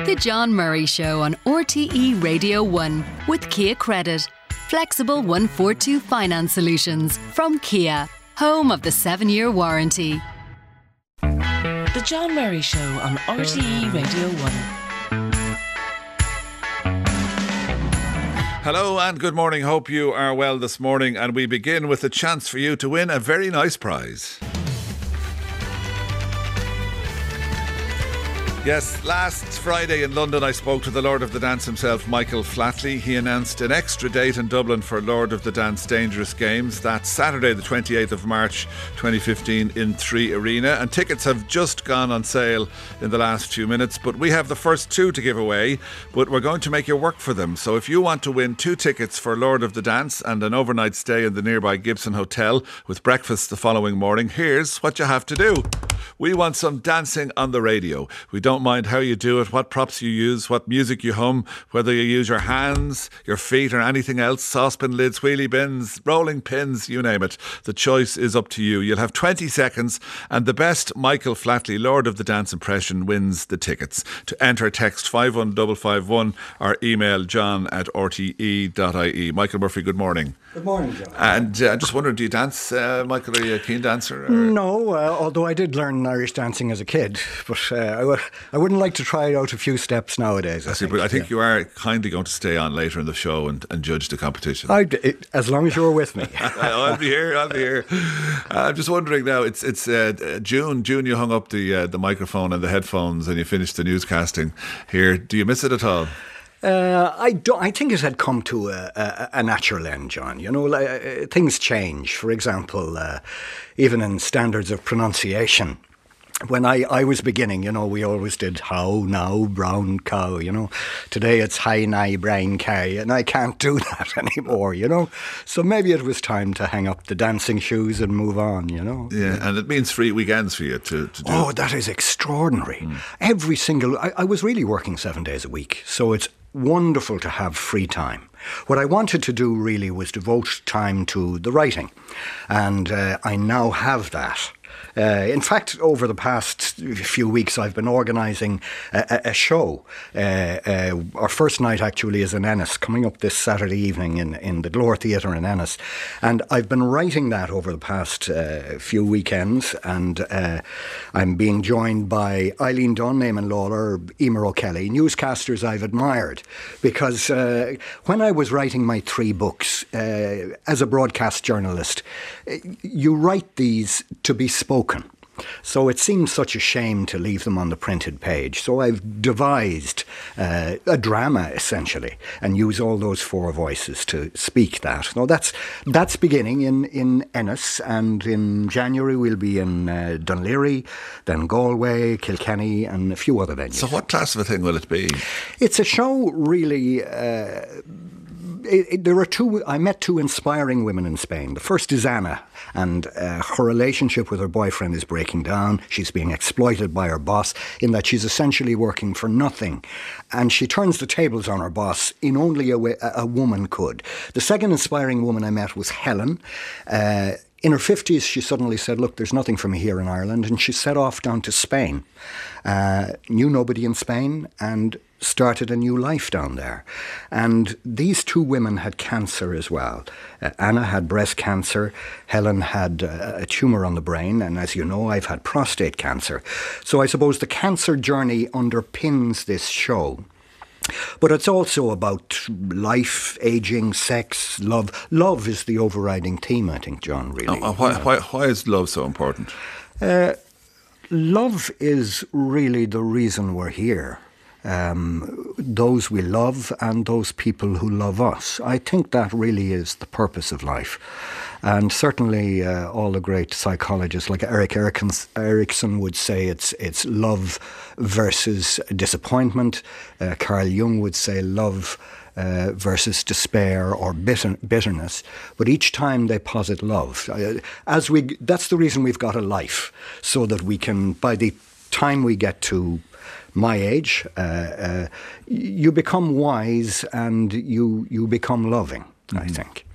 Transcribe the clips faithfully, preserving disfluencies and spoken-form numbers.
The John Murray Show on R T E Radio one with Kia Credit. Flexible one forty-two finance solutions from Kia, home of the seven-year warranty. The John Murray Show on R T E Radio one. Hello and good morning. Hope you are well this morning, and we begin with a chance for you to win a very nice prize. Yes, last Friday in London I spoke to the Lord of the Dance himself, Michael Flatley. He announced an extra date in Dublin for Lord of the Dance Dangerous Games. That's Saturday the twenty-eighth of March twenty fifteen in Three Arena, and tickets have just gone on sale in the last few minutes, but we have the first two to give away, but we're going to make you work for them. So if you want to win two tickets for Lord of the Dance and an overnight stay in the nearby Gibson Hotel with breakfast the following morning, here's what you have to do. We want some dancing on the radio. We don't mind how you do it, what props you use, what music you hum, whether you use your hands, your feet or anything else, saucepan lids, wheelie bins, rolling pins, you name it. The choice is up to you. You'll have twenty seconds and the best Michael Flatley Lord of the Dance impression wins the tickets. To enter, text five one five five one or email john at r t e dot i e. Michael Murphy, good morning. Good morning, John. And uh, I just wondered, do you dance, uh, Michael? Are you a keen dancer? Or? No, uh, although I did learn Irish dancing as a kid, but uh, I, w- I wouldn't like to try out a few steps nowadays. I, I see, think, but I think yeah. you are kindly going to stay on later in the show and, and judge the competition. I'd, it, as long as you're with me. I'll be here, I'll be here. Uh, I'm just wondering now, it's it's uh, June. June, you hung up the uh, the microphone and the headphones and you finished the newscasting here. Do you miss it at all? Uh, I don't. I think it had come to a, a, a natural end, John. You know, like, uh, things change. For example, uh, even in standards of pronunciation. When I, I was beginning, you know, we always did how, now, brown cow, you know. Today it's hi, nigh, brain, cow, and I can't do that anymore, you know. So maybe it was time to hang up the dancing shoes and move on, you know. Yeah, and it means free weekends for you to, to do. Oh, that is extraordinary. Mm. Every single, I, I was really working seven days a week, so it's wonderful to have free time. What I wanted to do really was devote time to the writing, and uh, I now have that. Uh, in fact, over the past few weeks, I've been organising a, a, a show. Uh, uh, our first night actually is in Ennis, coming up this Saturday evening in, in the Glore Theatre in Ennis. And I've been writing that over the past uh, few weekends, and uh, I'm being joined by Eileen Dunn, Eamon Lawler, Emer O'Kelly, newscasters I've admired, because uh, when I was writing my three books, uh, as a broadcast journalist, you write these to be spoken. So it seems such a shame to leave them on the printed page. So I've devised uh, a drama, essentially, and use all those four voices to speak that. Now, that's that's beginning in, in Ennis, and in January we'll be in uh, Dunleary, then Galway, Kilkenny, and a few other venues. So what class of a thing will it be? It's a show, really... Uh, It, it, there are two. I met two inspiring women in Spain. The first is Anna, and uh, her relationship with her boyfriend is breaking down. She's being exploited by her boss in that she's essentially working for nothing, and she turns the tables on her boss in only a way a woman could. The second inspiring woman I met was Helen. Uh, In her fifties, she suddenly said, look, there's nothing for me here in Ireland, and she set off down to Spain. Uh, knew nobody in Spain and started a new life down there. And these two women had cancer as well. Uh, Anna had breast cancer, Helen had uh, a tumour on the brain, and as you know, I've had prostate cancer. So I suppose the cancer journey underpins this show. But it's also about life, ageing, sex, love. Love is the overriding theme, I think, John, really. Uh, why, why, why is love so important? Uh, love is really the reason we're here. Um, those we love and those people who love us. I think that really is the purpose of life. And certainly uh, all the great psychologists like Erik Erikson would say it's it's love versus disappointment. Uh, Carl Jung would say love uh, versus despair or bitter, bitterness. But each time they posit love. Uh, as we, that's the reason we've got a life, so that we can, by the time we get to my age, uh, uh, you become wise and you you become loving, mm-hmm. I think.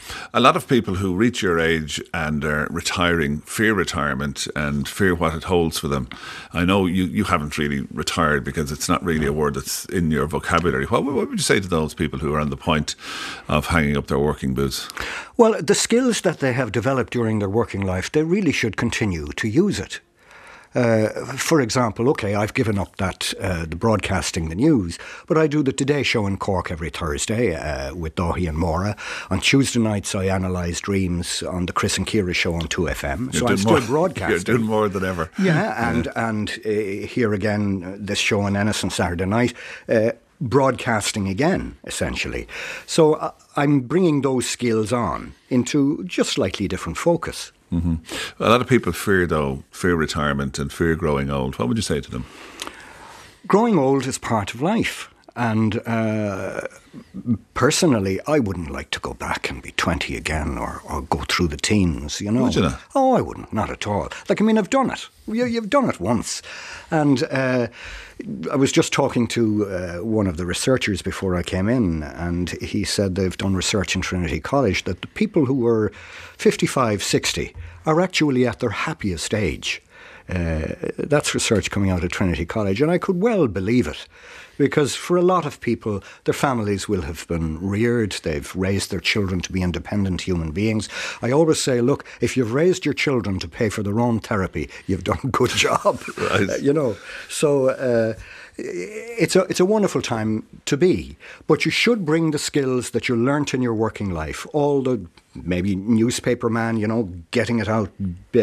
A lot of people who reach your age and are retiring fear retirement and fear what it holds for them. I know you, you haven't really retired because it's not really a word that's in your vocabulary. What, what would you say to those people who are on the point of hanging up their working boots? Well, the skills that they have developed during their working life, they really should continue to use it. Uh, for example, okay, I've given up that, uh, the broadcasting the news, but I do the Today Show in Cork every Thursday uh, with Dahi and Maura. On Tuesday nights, I analyse dreams on the Chris and Kira Show on two F M. So I'm still more, broadcasting. You're doing more than ever. Yeah, and, yeah. and uh, here again, uh, this show on Ennis on Saturday night, uh, broadcasting again, essentially. So uh, I'm bringing those skills on into just slightly different focus. Mm-hmm. A lot of people fear, though, fear retirement and fear growing old. What would you say to them? Growing old is part of life. And uh, personally, I wouldn't like to go back and be twenty again or, or go through the teens, you know. Would you not? Oh, I wouldn't, not at all. Like, I mean, I've done it. You, you've done it once. And uh, I was just talking to uh, one of the researchers before I came in, and he said they've done research in Trinity College that the people who were fifty-five, sixty are actually at their happiest age. Uh, that's research coming out of Trinity College, and I could well believe it. Because for a lot of people, their families will have been reared, they've raised their children to be independent human beings. I always say, look, if you've raised your children to pay for their own therapy, you've done a good job. Right. Uh, you know, so uh, it's a it's a wonderful time to be. But you should bring the skills that you learnt in your working life, all the maybe newspaper man, you know, getting it out, uh,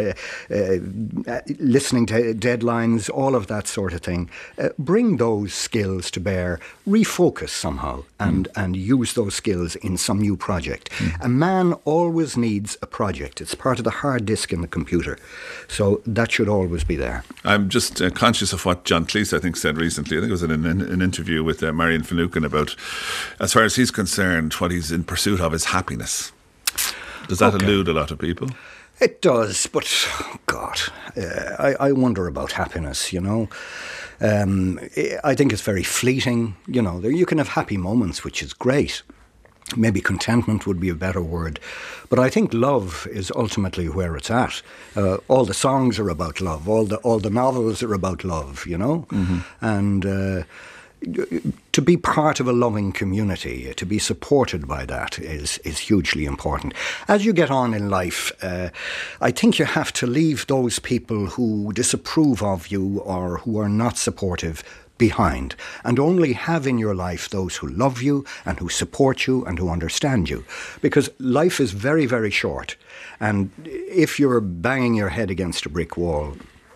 uh, listening to deadlines, all of that sort of thing. Uh, bring those skills to bear, refocus somehow, and, mm. and use those skills in some new project. Mm. A man always needs a project. It's part of the hard disk in the computer. So that should always be there. I'm just uh, conscious of what John Cleese, I think, said recently. I think it was in an, an interview with uh, Marion Finucane about, as far as he's concerned, what he's in pursuit of is happiness. Does that okay. elude a lot of people? It does, but, oh God, uh, I, I wonder about happiness, you know. Um, I think it's very fleeting, you know. You can have happy moments, which is great. Maybe contentment would be a better word. But I think love is ultimately where it's at. Uh, all the songs are about love. All the all the novels are about love, you know. Mm-hmm. And uh, to be part of a loving community, to be supported by that is, is hugely important. As you get on in life, uh, I think you have to leave those people who disapprove of you or who are not supportive behind, and only have in your life those who love you and who support you and who understand you. Because life is very, very short. And if you're banging your head against a brick wall,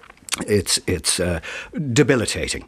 it's, it's uh, debilitating.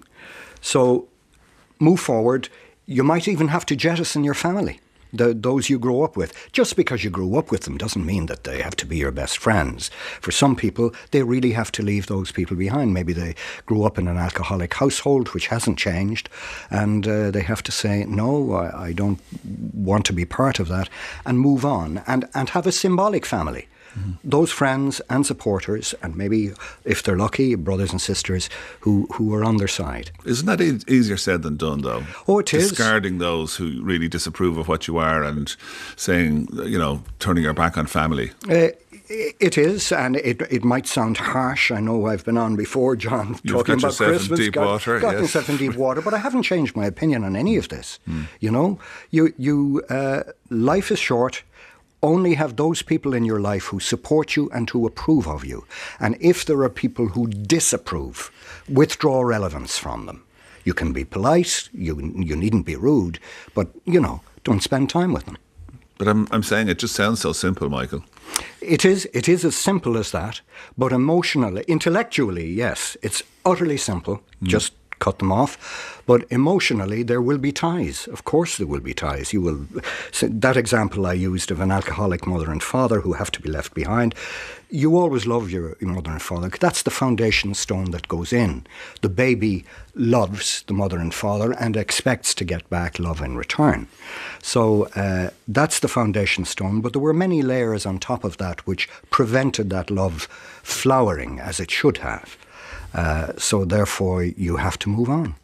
So move forward. You might even have to jettison your family, the, those you grow up with. Just because you grew up with them doesn't mean that they have to be your best friends. For some people, they really have to leave those people behind. Maybe they grew up in an alcoholic household, which hasn't changed, and uh, they have to say, no, I, I don't want to be part of that, and move on, and, and have a symbolic family. Mm-hmm. Those friends and supporters, and maybe, if they're lucky, brothers and sisters who, who are on their side. Isn't that e- easier said than done, though? Oh, it is. Discarding those who really disapprove of what you are and saying, you know, turning your back on family. Uh, It is, and it it might sound harsh. I know I've been on before, John, You've talking got about yourself Christmas. In deep got, water, got yes. yourself in deep water, but I haven't changed my opinion on any of this. Mm. You know, you you uh, life is short. Only have those people in your life who support you and who approve of you. And if there are people who disapprove, withdraw relevance from them. You can be polite. You you needn't be rude, but you know, don't spend time with them. But I'm I'm saying it just sounds so simple, Michael. It is. It is as simple as that. But emotionally, intellectually, yes, it's utterly simple. Mm. Just cut them off. But emotionally, there will be ties. Of course, there will be ties. You will. That example I used of an alcoholic mother and father who have to be left behind. You always love your mother and father. That's the foundation stone that goes in. The baby loves the mother and father and expects to get back love in return. So uh, that's the foundation stone. But there were many layers on top of that which prevented that love flowering as it should have. Uh, so therefore, you have to move on.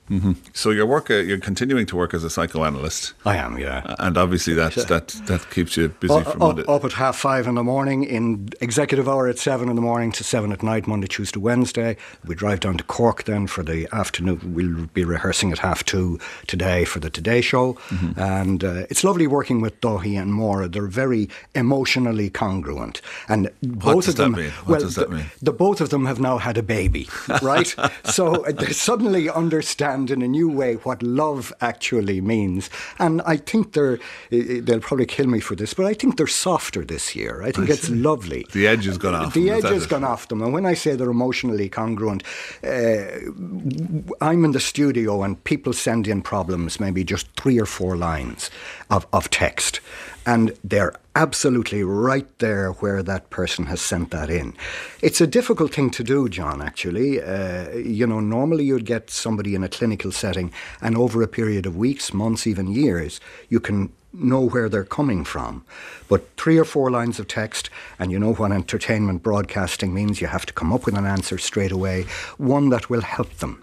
Mm-hmm. So your work, uh, you're continuing to work as a psychoanalyst. I am, yeah. And obviously that that that keeps you busy up, from Monday. Up at half five in the morning, in executive hour at seven in the morning to seven at night, Monday, Tuesday, Wednesday. We drive down to Cork then for the afternoon. We'll be rehearsing at half two today for the Today Show. Mm-hmm. And uh, it's lovely working with Doherty and Maura. They're very emotionally congruent. And both what does of them, that mean? What well, does that the, mean? The both of them have now had a baby, right? So they suddenly understand in a new way what love actually means. And I think they're, they'll probably kill me for this, but I think they're softer this year. I think I it's see. lovely. The edge has gone off The them, edge has gone off them. And when I say they're emotionally congruent, uh, I'm in the studio and people send in problems, maybe just three or four lines of, of text. And they're absolutely right there where that person has sent that in. It's a difficult thing to do, John, actually. Uh, you know, normally you'd get somebody in a clinical setting and over a period of weeks, months, even years, you can know where they're coming from. But three or four lines of text, and you know what entertainment broadcasting means, you have to come up with an answer straight away, one that will help them.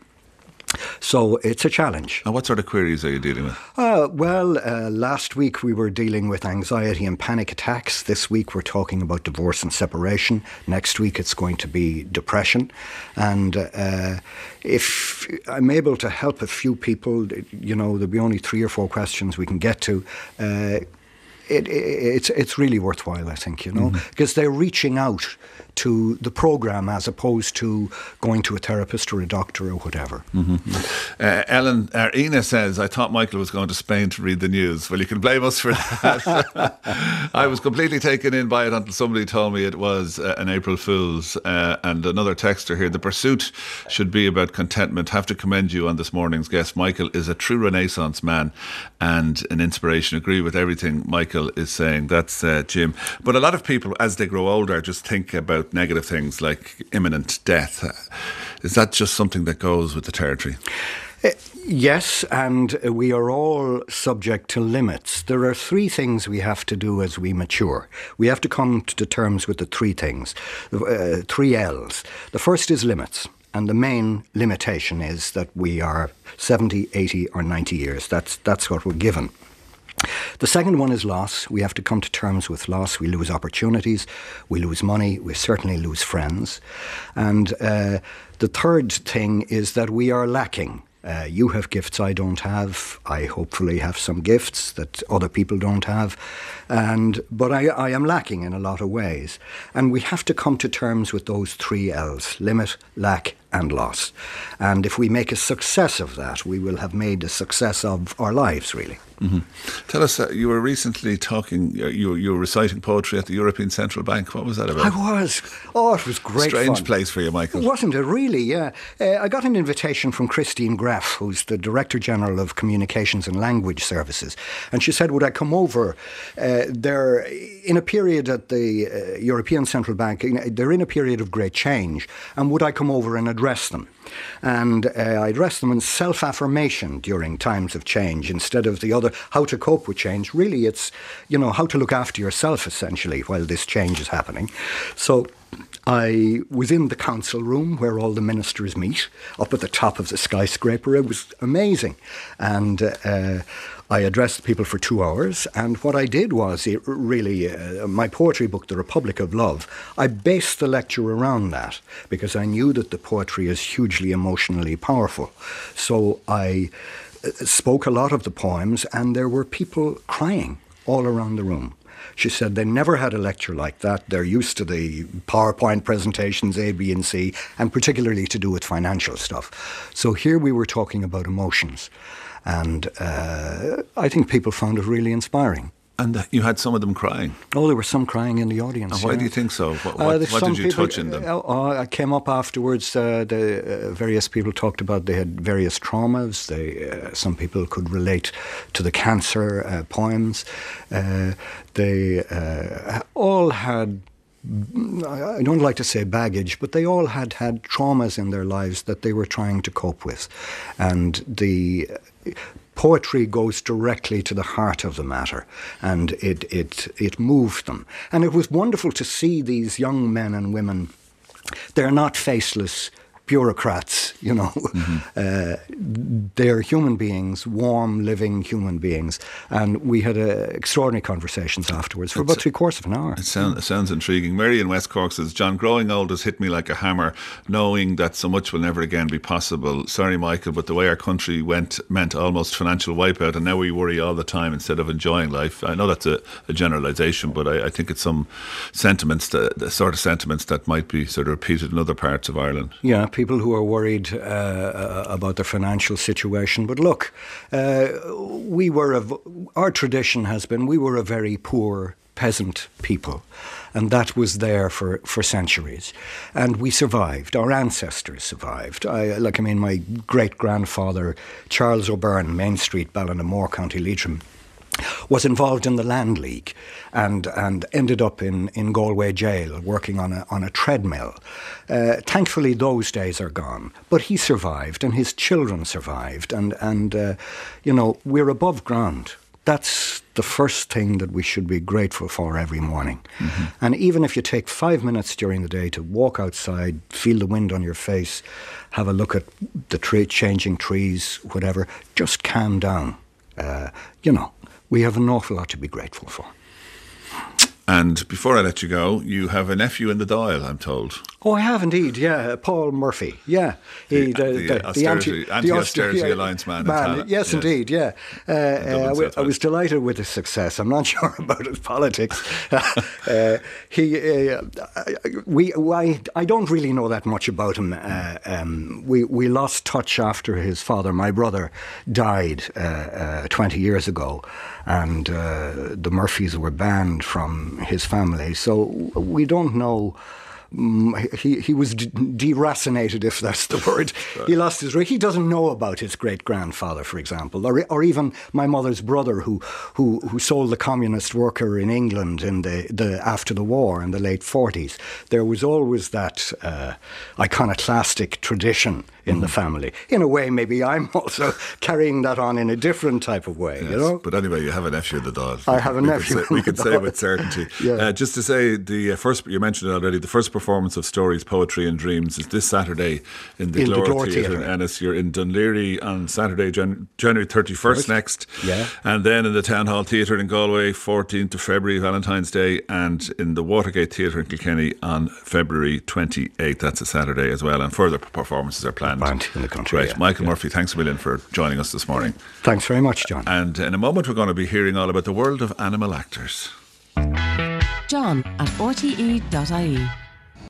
So it's a challenge. And what sort of queries are you dealing with? Uh, well, uh, last week we were dealing with anxiety and panic attacks. This week we're talking about divorce and separation. Next week it's going to be depression. And uh, if I'm able to help a few people, you know, there'll be only three or four questions we can get to. Uh, It, it, it's it's really worthwhile, I think, you know, mm-hmm. because they're reaching out to the programme as opposed to going to a therapist or a doctor or whatever. Mm-hmm. Uh, Ellen, uh, Ina says, I thought Michael was going to Spain to read the news. Well, you can blame us for that. I was completely taken in by it until somebody told me it was uh, an April Fool's. Uh, and another texter here, the pursuit should be about contentment. Have to commend you on this morning's guest. Michael is a true Renaissance man and an inspiration. Agree with everything Michael is saying. That's uh, Jim. But a lot of people, as they grow older, just think about negative things like imminent death. Is that just something that goes with the territory? Uh, yes, and we are all subject to limits. There are three things we have to do as we mature. We have to come to terms with the three things, uh, three L's. The first is limits. And the main limitation is that we are seventy, eighty or ninety years. That's, that's what we're given. The second one is loss. We have to come to terms with loss. We lose opportunities, we lose money, we certainly lose friends. And uh, the third thing is that we are lacking. Uh, you have gifts I don't have. I hopefully have some gifts that other people don't have. And But I, I am lacking in a lot of ways. And we have to come to terms with those three L's, limit, lack and loss. And if we make a success of that, we will have made a success of our lives, really. Mm-hmm. Tell us, uh, you were recently talking, you, you were reciting poetry at the European Central Bank. What was that about? I was. Oh, it was great Strange fun. place for you, Michael. Wasn't it, really? Yeah. Uh, I got an invitation from Christine Graff, who's the Director General of Communications and Language Services. And she said, would I come over? Uh, they're in a period at the uh, European Central Bank, they're in a period of great change. And would I come over and address them? And uh, I addressed them in self-affirmation during times of change instead of the other, how to cope with change. Really, it's, you know, how to look after yourself, essentially, while this change is happening. So I was in the council room where all the ministers meet, up at the top of the skyscraper. It was amazing. And uh, I addressed people for two hours. And what I did was, it really, uh, my poetry book, The Republic of Love, I based the lecture around that because I knew that the poetry is hugely emotionally powerful. So I spoke a lot of the poems, and there were people crying all around the room. She said they never had a lecture like that. They're used to the PowerPoint presentations, A, B and C, and particularly to do with financial stuff. So here we were talking about emotions. And uh, I think people found it really inspiring. And you had some of them crying? Oh, there was some crying in the audience. And why yeah. do you think so? What, what, uh, what did you people, touch in them? Uh, uh, I came up afterwards, uh, the uh, various people talked about they had various traumas. They, uh, some people could relate to the cancer uh, poems. Uh, they uh, all had, I don't like to say baggage, but they all had had traumas in their lives that they were trying to cope with. And the poetry goes directly to the heart of the matter, and it, it, it moved them. And it was wonderful to see these young men and women. They're not faceless bureaucrats, you know. Mm-hmm. Uh, they're human beings, warm, living human beings. And we had uh, extraordinary conversations afterwards for it's, about three quarters of an hour. It, sound, it sounds intriguing. Mary in West Cork says, John, growing old has hit me like a hammer, knowing that so much will never again be possible. Sorry, Michael, but the way our country went meant almost financial wipeout, and now we worry all the time instead of enjoying life. I know that's a, a generalisation, but I, I think it's some sentiments, that, the sort of sentiments that might be sort of repeated in other parts of Ireland. Yeah, people who are worried uh, about their financial situation. But look, uh, we were a, our tradition has been we were a very poor peasant people, and that was there for, for centuries, and we survived. Our ancestors survived. I, like I mean, my great grandfather Charles O'Byrne, Main Street, Ballinamore, County Leitrim, was involved in the Land League and and ended up in, in Galway jail working on a on a treadmill. Uh, thankfully, those days are gone. But he survived, and his children survived, and and uh, you know, we're above ground. That's the first thing that we should be grateful for every morning. Mm-hmm. And even if you take five minutes during the day to walk outside, feel the wind on your face, have a look at the tree, changing trees, whatever, just calm down. Uh, you know, we have an awful lot to be grateful for. And before I let you go, you have a nephew in the Dáil, I'm told. Oh, I have indeed, yeah. Paul Murphy, yeah. He, the, the, the, the, anti, the anti-austerity Auster- alliance man. man in yes, yes, indeed, yeah. Uh, uh, I, w- I was delighted with his success. I'm not sure about his politics. uh, he, uh, we, I, I don't really know that much about him. Uh, um, we, we lost touch after his father, my brother, died uh, uh, twenty years ago, and uh, the Murphys were banned from his family. So we don't know. He he was de- deracinated, if that's the word. Right. He lost his. He doesn't know about his great grandfather, for example, or or even my mother's brother, who who who sold the communist worker in England in the, the after the war in the late forties. There was always that uh, iconoclastic tradition in mm. the family. In a way, maybe I'm also carrying that on in a different type of way. Yes, you know. But anyway, you have a nephew in the Dáil. I have a we nephew. Could say, we could say with certainty. Yeah. Uh, just to say, the uh, first you mentioned it already. The first performance of Stories, Poetry and Dreams is this Saturday in the Glór Theatre in Ennis. You're in Dunleary on Saturday, Jan- January thirty-first next. Yeah. And then in the Town Hall Theatre in Galway, fourteenth of February, Valentine's Day, and in the Watergate Theatre in Kilkenny on February twenty-eighth. That's a Saturday as well. And further performances are planned. Planned in the country. Right. Yeah. Michael yeah. Murphy, thanks a million for joining us this morning. Thanks very much, John. And in a moment, we're going to be hearing all about the world of animal actors. John at r t e dot i e